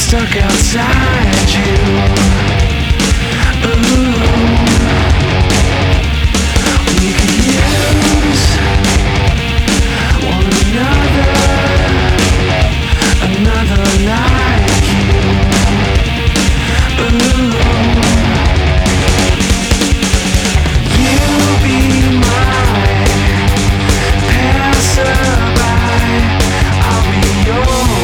stuck outside you. Ooh, we could use one another like you. Ooh, you be my passerby, I'll be your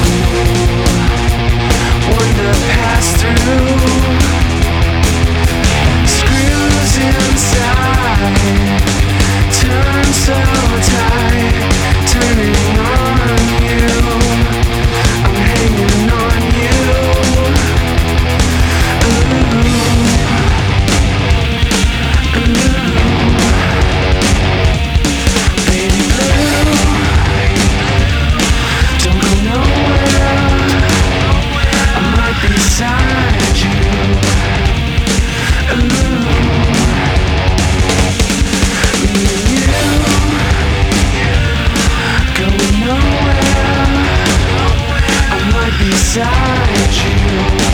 one to pass through. Screws inside turn so tight, turning on you. I'm hanging on you. Ooh, baby blue, don't go nowhere. I'm right beside you. Ooh, me and you going nowhere. I'm right beside you.